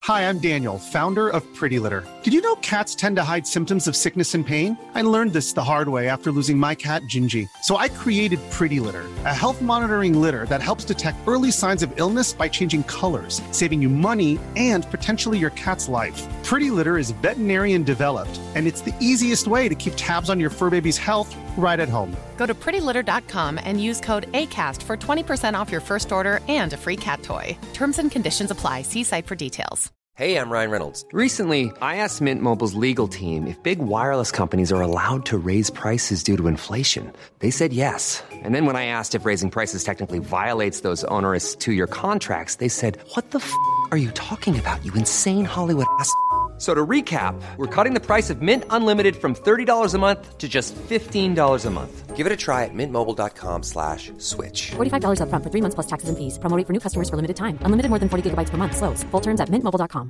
Hi, I'm Daniel, founder of Pretty Litter. Did you know cats tend to hide symptoms of sickness and pain? I learned this the hard way after losing my cat, Gingy. So I created Pretty Litter, a health monitoring litter that helps detect early signs of illness by changing colors, saving you money and potentially your cat's life. Pretty Litter is veterinarian developed, and it's the easiest way to keep tabs on your fur baby's health right at home. Go to prettylitter.com and use code ACAST for 20% off your first order and a free cat toy. Terms and conditions apply. See site for details. Hey, I'm Ryan Reynolds. Recently, I asked Mint Mobile's legal team if big wireless companies are allowed to raise prices due to inflation. They said yes. And then when I asked if raising prices technically violates those onerous two-year contracts, they said, "What the f*** are you talking about, you insane Hollywood ass?" So to recap, we're cutting the price of Mint Unlimited from $30 a month to just $15 a month. Give it a try at mintmobile.com/switch. $45 up front for 3 months plus taxes and fees. Promo rate for new customers for limited time. Unlimited more than 40 gigabytes per month. Slows full terms at mintmobile.com.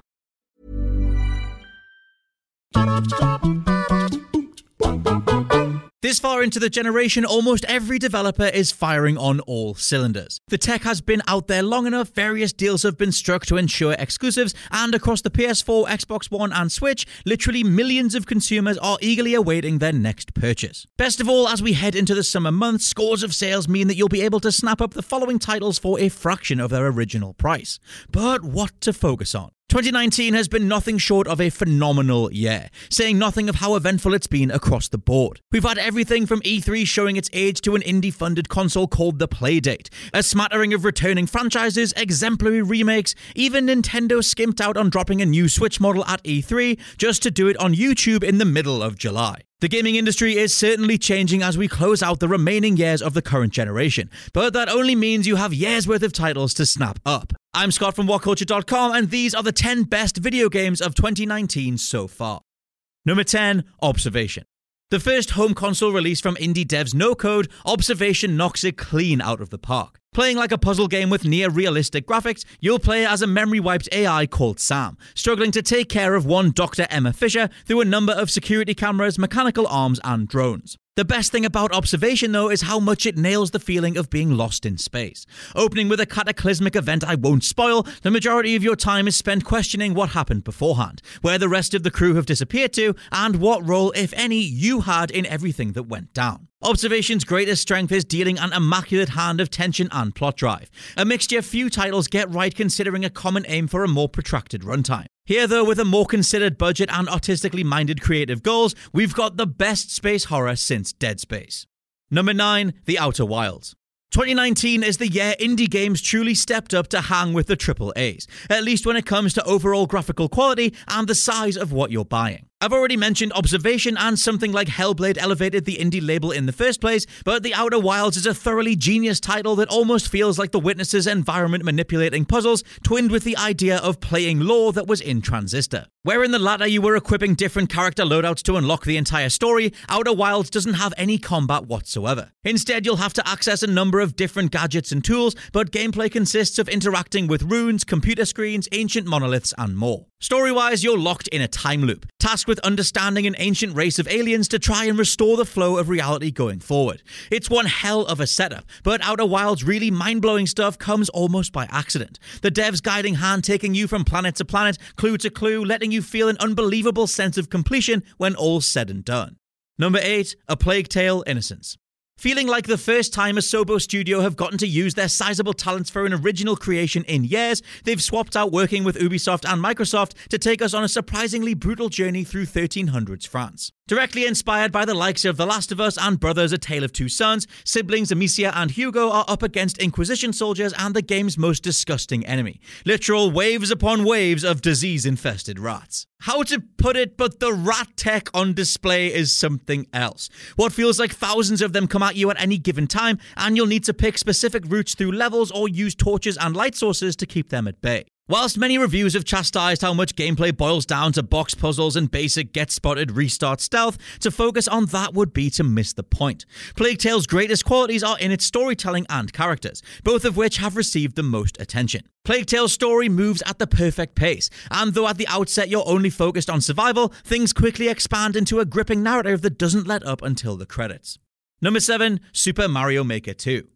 This far into the generation, almost every developer is firing on all cylinders. The tech has been out there long enough, various deals have been struck to ensure exclusives, and across the PS4, Xbox One and Switch, literally millions of consumers are eagerly awaiting their next purchase. Best of all, as we head into the summer months, scores of sales mean that you'll be able to snap up the following titles for a fraction of their original price. But what to focus on? 2019 has been nothing short of a phenomenal year, saying nothing of how eventful it's been across the board. We've had everything from E3 showing its age to an indie-funded console called The Playdate, a smattering of returning franchises, exemplary remakes, even Nintendo skimped out on dropping a new Switch model at E3 just to do it on YouTube in the middle of July. The gaming industry is certainly changing as we close out the remaining years of the current generation, but that only means you have years worth of titles to snap up. I'm Scott from WhatCulture.com, and these are the 10 best video games of 2019 so far. Number 10, Observation. The first home console release from indie devs No Code, Observation knocks it clean out of the park. Playing like a puzzle game with near-realistic graphics, you'll play as a memory-wiped AI called Sam, struggling to take care of one Dr. Emma Fisher through a number of security cameras, mechanical arms, and drones. The best thing about Observation, though, is how much it nails the feeling of being lost in space. Opening with a cataclysmic event I won't spoil, the majority of your time is spent questioning what happened beforehand, where the rest of the crew have disappeared to, and what role, if any, you had in everything that went down. Observation's greatest strength is dealing an immaculate hand of tension and plot drive, a mixture few titles get right considering a common aim for a more protracted runtime. Here, though, with a more considered budget and artistically minded creative goals, we've got the best space horror since Dead Space. Number 9, The Outer Wilds. 2019 is the year indie games truly stepped up to hang with the AAAs, at least when it comes to overall graphical quality and the size of what you're buying. I've already mentioned Observation, and something like Hellblade elevated the indie label in the first place, but The Outer Wilds is a thoroughly genius title that almost feels like The Witness's environment manipulating puzzles, twinned with the idea of playing lore that was in Transistor. Where in the latter you were equipping different character loadouts to unlock the entire story, Outer Wilds doesn't have any combat whatsoever. Instead, you'll have to access a number of different gadgets and tools, but gameplay consists of interacting with runes, computer screens, ancient monoliths, and more. Story-wise, you're locked in a time loop, tasked with understanding an ancient race of aliens to try and restore the flow of reality going forward. It's one hell of a setup, but Outer Wilds' really mind-blowing stuff comes almost by accident. The dev's guiding hand taking you from planet to planet, clue to clue, letting you feel an unbelievable sense of completion when all's said and done. Number 8, A Plague Tale: Innocence. Feeling like the first time a Asobo studio have gotten to use their sizable talents for an original creation in years, they've swapped out working with Ubisoft and Microsoft to take us on a surprisingly brutal journey through 1300s France. Directly inspired by the likes of The Last of Us and Brothers: A Tale of Two Sons, siblings Amicia and Hugo are up against Inquisition soldiers and the game's most disgusting enemy. Literal waves upon waves of disease-infested rats. How to put it, but the rat tech on display is something else. What feels like thousands of them come at you at any given time, and you'll need to pick specific routes through levels or use torches and light sources to keep them at bay. Whilst many reviews have chastised how much gameplay boils down to box puzzles and basic get-spotted restart stealth, to focus on that would be to miss the point. Plague Tale's greatest qualities are in its storytelling and characters, both of which have received the most attention. Plague Tale's story moves at the perfect pace, and though at the outset you're only focused on survival, things quickly expand into a gripping narrative that doesn't let up until the credits. Number 7, Super Mario Maker 2.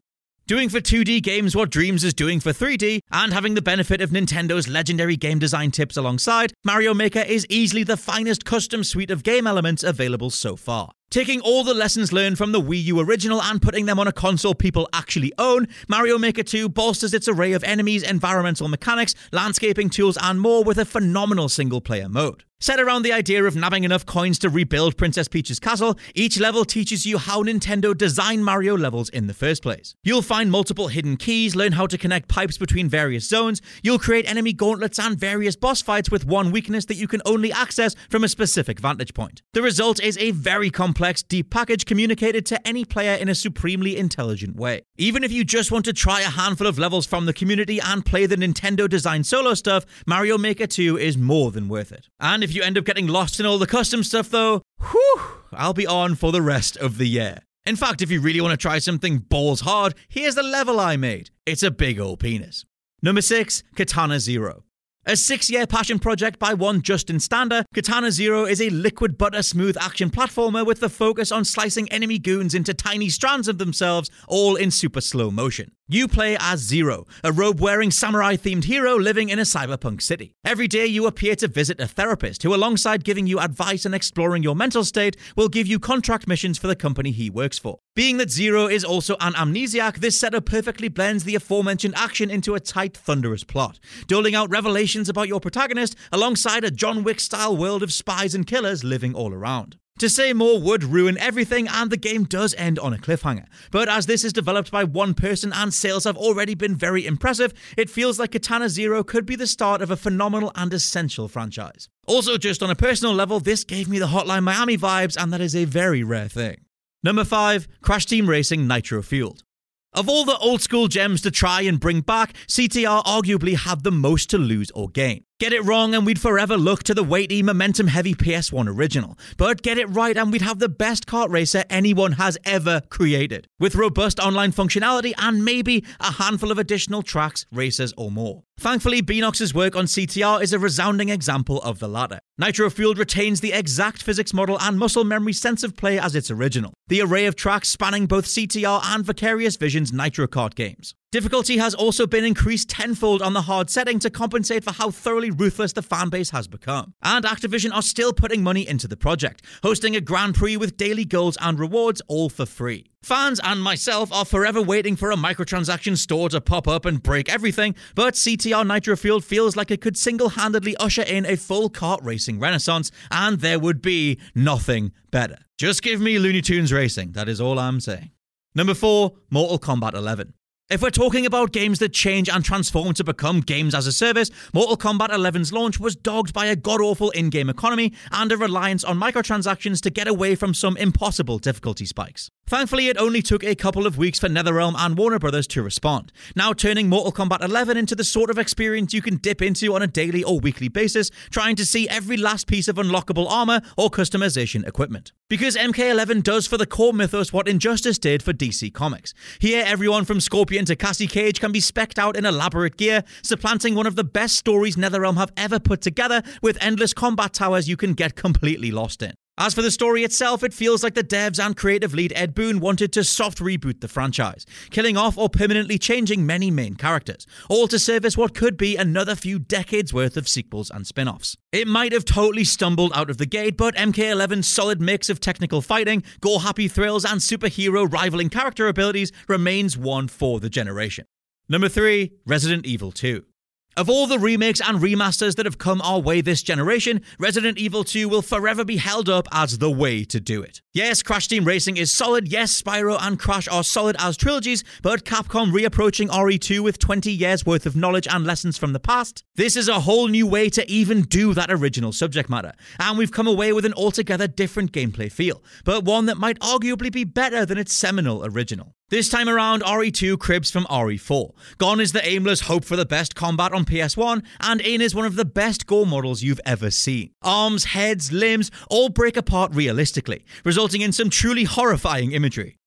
Doing for 2D games what Dreams is doing for 3D, and having the benefit of Nintendo's legendary game design tips alongside, Mario Maker is easily the finest custom suite of game elements available so far. Taking all the lessons learned from the Wii U original and putting them on a console people actually own, Mario Maker 2 bolsters its array of enemies, environmental mechanics, landscaping tools, and more with a phenomenal single-player mode. Set around the idea of nabbing enough coins to rebuild Princess Peach's castle, each level teaches you how Nintendo designed Mario levels in the first place. You'll find multiple hidden keys, learn how to connect pipes between various zones, you'll create enemy gauntlets and various boss fights with one weakness that you can only access from a specific vantage point. The result is a very complex, deep package communicated to any player in a supremely intelligent way. Even if you just want to try a handful of levels from the community and play the Nintendo-designed solo stuff, Mario Maker 2 is more than worth it. And if you end up getting lost in all the custom stuff though, I'll be on for the rest of the year. In fact, if you really want to try something balls hard, here's the level I made. It's a big old penis. Number 6, Katana Zero. A 6-year passion project by one Justin Stander, Katana Zero is a liquid butter smooth action platformer with the focus on slicing enemy goons into tiny strands of themselves, all in super slow motion. You play as Zero, a robe-wearing samurai-themed hero living in a cyberpunk city. Every day you appear to visit a therapist who, alongside giving you advice and exploring your mental state, will give you contract missions for the company he works for. Being that Zero is also an amnesiac, this setup perfectly blends the aforementioned action into a tight, thunderous plot, doling out revelations about your protagonist alongside a John Wick-style world of spies and killers living all around. To say more would ruin everything, and the game does end on a cliffhanger. But as this is developed by one person and sales have already been very impressive, it feels like Katana Zero could be the start of a phenomenal and essential franchise. Also, just on a personal level, this gave me the Hotline Miami vibes, and that is a very rare thing. Number 5, Crash Team Racing Nitro Fueled. Of all the old school gems to try and bring back, CTR arguably had the most to lose or gain. Get it wrong and we'd forever look to the weighty, momentum-heavy PS1 original. But get it right and we'd have the best kart racer anyone has ever created, with robust online functionality and maybe a handful of additional tracks, races, or more. Thankfully, Beenox's work on CTR is a resounding example of the latter. Nitro Fueled retains the exact physics model and muscle memory sense of play as its original, the array of tracks spanning both CTR and Vicarious Vision's Nitro Kart games. Difficulty has also been increased tenfold on the hard setting to compensate for how thoroughly ruthless the fanbase has become. And Activision are still putting money into the project, hosting a Grand Prix with daily goals and rewards all for free. Fans and myself are forever waiting for a microtransaction store to pop up and break everything, but CTR Nitro Fueled feels like it could single-handedly usher in a full kart racing renaissance, and there would be nothing better. Just give me Looney Tunes racing, that is all I'm saying. Number 4, Mortal Kombat 11. If we're talking about games that change and transform to become games as a service, Mortal Kombat 11's launch was dogged by a god-awful in-game economy and a reliance on microtransactions to get away from some impossible difficulty spikes. Thankfully, it only took a couple of weeks for NetherRealm and Warner Bros. To respond, now turning Mortal Kombat 11 into the sort of experience you can dip into on a daily or weekly basis, trying to see every last piece of unlockable armor or customization equipment. Because MK11 does for the core mythos what Injustice did for DC Comics. Here, everyone from Scorpion to Cassie Cage can be specced out in elaborate gear, supplanting one of the best stories NetherRealm have ever put together, with endless combat towers you can get completely lost in. As for the story itself, it feels like the devs and creative lead Ed Boon wanted to soft reboot the franchise, killing off or permanently changing many main characters, all to service what could be another few decades worth of sequels and spin-offs. It might have totally stumbled out of the gate, but MK11's solid mix of technical fighting, gore-happy thrills, and superhero rivaling character abilities remains one for the generation. Number 3, Resident Evil 2. Of all the remakes and remasters that have come our way this generation, Resident Evil 2 will forever be held up as the way to do it. Yes, Crash Team Racing is solid, yes, Spyro and Crash are solid as trilogies, but Capcom reapproaching RE2 with 20 years worth of knowledge and lessons from the past, this is a whole new way to even do that original subject matter, and we've come away with an altogether different gameplay feel, but one that might arguably be better than its seminal original. This time around, RE2 cribs from RE4. Gone is the aimless hope for the best combat on PS1, and in is one of the best gore models you've ever seen. Arms, heads, limbs all break apart realistically, resulting in some truly horrifying imagery.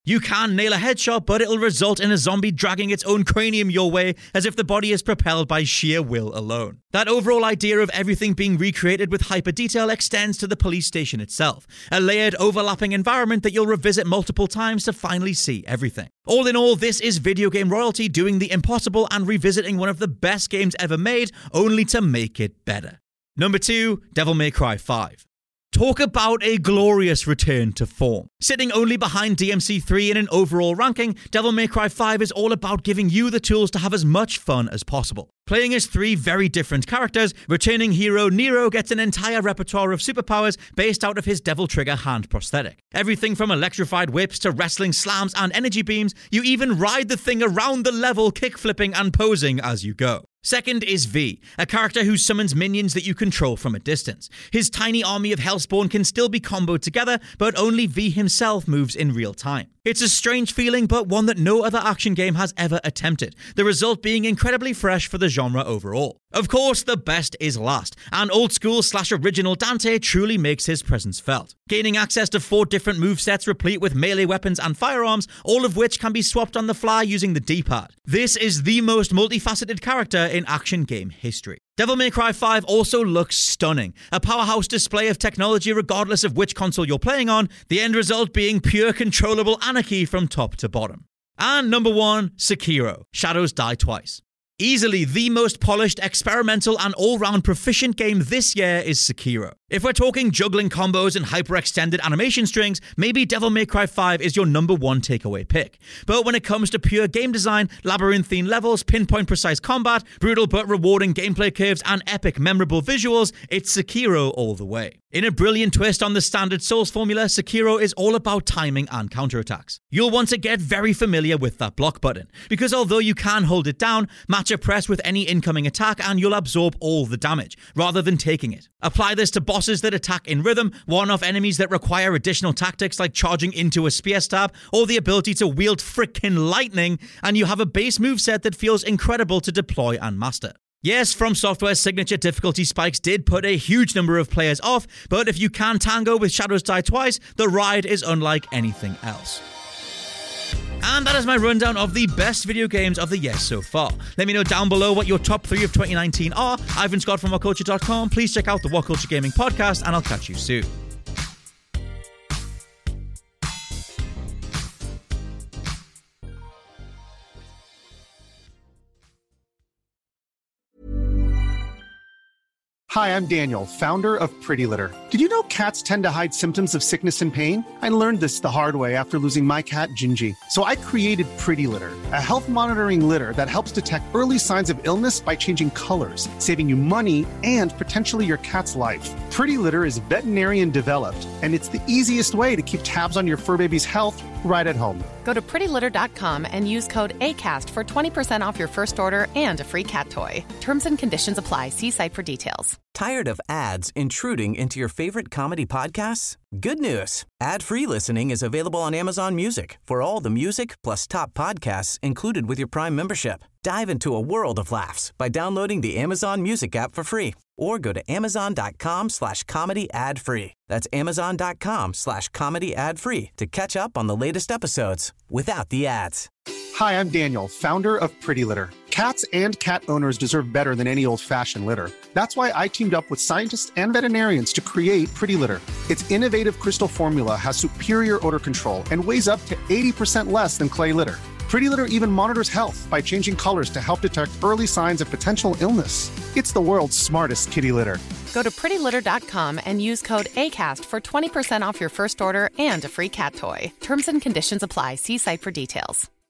You can nail a headshot, but it'll result in a zombie dragging its own cranium your way as if the body is propelled by sheer will alone. That overall idea of everything being recreated with hyper detail extends to the police station itself, a layered, overlapping environment that you'll revisit multiple times to finally see everything. All in all, this is video game royalty doing the impossible and revisiting one of the best games ever made, only to make it better. Number 2, Devil May Cry 5. Talk about a glorious return to form. Sitting only behind DMC3 in an overall ranking, Devil May Cry 5 is all about giving you the tools to have as much fun as possible. Playing as 3 very different characters, returning hero Nero gets an entire repertoire of superpowers based out of his Devil Trigger hand prosthetic. Everything from electrified whips to wrestling slams and energy beams, you even ride the thing around the level, kick-flipping and posing as you go. Second is V, a character who summons minions that you control from a distance. His tiny army of Hellspawn can still be comboed together, but only V himself moves in real time. It's a strange feeling, but one that no other action game has ever attempted, the result being incredibly fresh for the genre overall. Of course, the best is last, and old-school/original Dante truly makes his presence felt. Gaining access to 4 different movesets replete with melee weapons and firearms, all of which can be swapped on the fly using the D-pad. This is the most multifaceted character in action game history. Devil May Cry 5 also looks stunning, a powerhouse display of technology regardless of which console you're playing on, the end result being pure controllable anarchy from top to bottom. And number 1, Sekiro, Shadows Die Twice. Easily the most polished, experimental, and all-round proficient game this year is Sekiro. If we're talking juggling combos and hyper-extended animation strings, maybe Devil May Cry 5 is your number 1 takeaway pick. But when it comes to pure game design, labyrinthine levels, pinpoint-precise combat, brutal but rewarding gameplay curves, and epic, memorable visuals, it's Sekiro all the way. In a brilliant twist on the standard Souls formula, Sekiro is all about timing and counterattacks. You'll want to get very familiar with that block button, because although you can hold it down, match a press with any incoming attack and you'll absorb all the damage, rather than taking it. Apply this to bosses that attack in rhythm, one-off enemies that require additional tactics like charging into a spear stab, or the ability to wield frickin' lightning, and you have a base moveset that feels incredible to deploy and master. Yes, From Software's signature difficulty spikes did put a huge number of players off, but if you can tango with Shadows Die Twice, the ride is unlike anything else. And that is my rundown of the best video games of the year so far. Let me know down below what your top 3 of 2019 are. Ivan Scott from WhatCulture.com. Please check out the What Culture Gaming podcast, and I'll catch you soon. Hi, I'm Daniel, founder of Pretty Litter. Did you know cats tend to hide symptoms of sickness and pain? I learned this the hard way after losing my cat, Gingy. So I created Pretty Litter, a health monitoring litter that helps detect early signs of illness by changing colors, saving you money and potentially your cat's life. Pretty Litter is veterinarian developed, and it's the easiest way to keep tabs on your fur baby's health right at home. Go to prettylitter.com and use code ACAST for 20% off your first order and a free cat toy. Terms and conditions apply. See site for details. Tired of ads intruding into your favorite comedy podcasts? Good news. Ad-free listening is available on Amazon Music for all the music plus top podcasts included with your Prime membership. Dive into a world of laughs by downloading the Amazon Music app for free or go to amazon.com/comedy ad-free. That's amazon.com/comedy ad-free to catch up on the latest episodes without the ads. Hi, I'm Daniel, founder of Pretty Litter. Cats and cat owners deserve better than any old-fashioned litter. That's why I teamed up with scientists and veterinarians to create Pretty Litter. Its innovative crystal formula has superior odor control and weighs up to 80% less than clay litter. Pretty Litter even monitors health by changing colors to help detect early signs of potential illness. It's the world's smartest kitty litter. Go to prettylitter.com and use code ACAST for 20% off your first order and a free cat toy. Terms and conditions apply. See site for details.